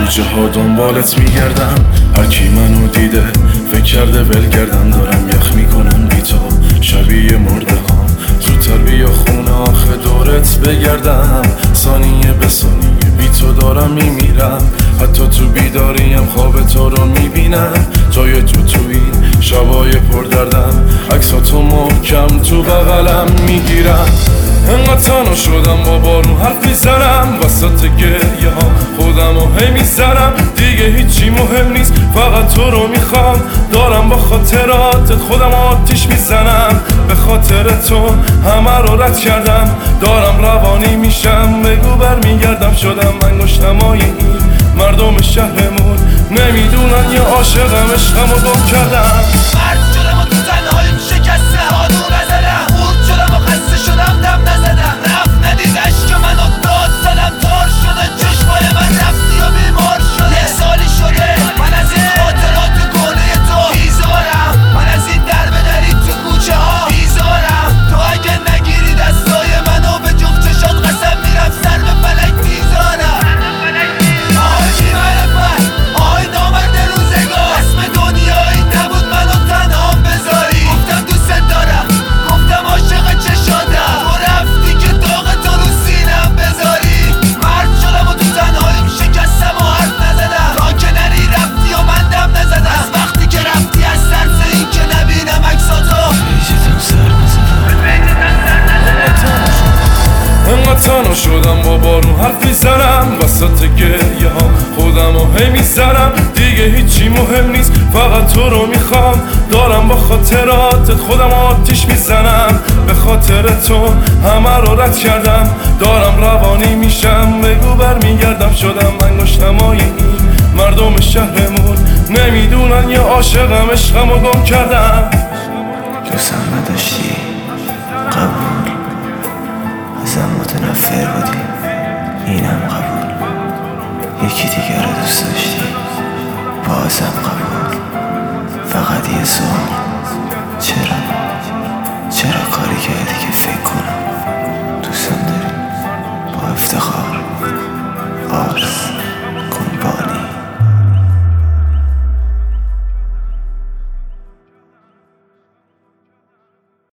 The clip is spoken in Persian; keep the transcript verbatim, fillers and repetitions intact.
کوچه ها دنبالت میگردم، هر کی منو دیده فکر کرده ولگردم. دارم یخ میکنم بی تو شبیه مرده ها، زودتر بیا خونه آخه دورت بگردم. ثانیه به ثانیه بی تو دارم میمیرم، حتی تو بیداریم خواب تو رو میبینم. جای تو تو این شبای پر دردم، عکساتو محکم تو بغلم میگیرم. انقدر تنها شدم با بارون حرف میزنم، وسط گریه ها خودم رو هی میزنم. دیگه هیچی مهم نیست فقط تو رو میخوام، دارم با خاطراتت خودم آتیش میزنم. به خاطر تو همه رو رد کردم، دارم روانی میشم. بگو برمیگردم شدم انگشتمای این مردم شهرمون، نمیدونن یه عاشقم عشقم رو گم کردم. مرد شدم و تو تنهاییم شکستم، آدون نزدم خورد شدم و خسته شدم دم نزدم. رفت ندید عشق منو داد زدم، تار شده چشمای من رفتی و بیمار شده. یه سالی شده من از این خاطرات گونه تو بیزارم، من از این در به دری تو کوچه ها بیزارم. تو اگه نگیری دستای منو به جفت چشات قسم میرم سر به فلک بیزارم. آهای بی‌معرفت، آهای نامرد روزگار، اسم دنیا این نبود منو تنها بذاری. گفتم دوست دارم، گفتم عاشق چشاتم، تو رفتی که داغ تو رو سینم بذاری. مرد شدم و تو تنهاییم شکستم و حرف نزدم، تا که نری رفتی و من دم نزدم. از وقتی که رفتی از ترس این که نبینم عکساتو پیجتم سر نزدم. انقدر تنها شدم با بارون حرف میزنم، وسط گریه ها خودم رو هی میزنم. دیگه هیچی مهم نیست فقط تو رو میخوام، دارم با خاطراتت خودم آتیش میزنم. به خاطر تو همه رو رد کردم، دارم روانی میشم. بگو برمیگردم شدم انگشتمای این مردم شهرمون، نمیدونن یه عاشقم عشقم رو گم کردم. دوستم نداشتی قبول، ازم متنفر بودی اینم قبول. یکی دیگر رو دوست داشتی بازم قبول. فقط یه سوال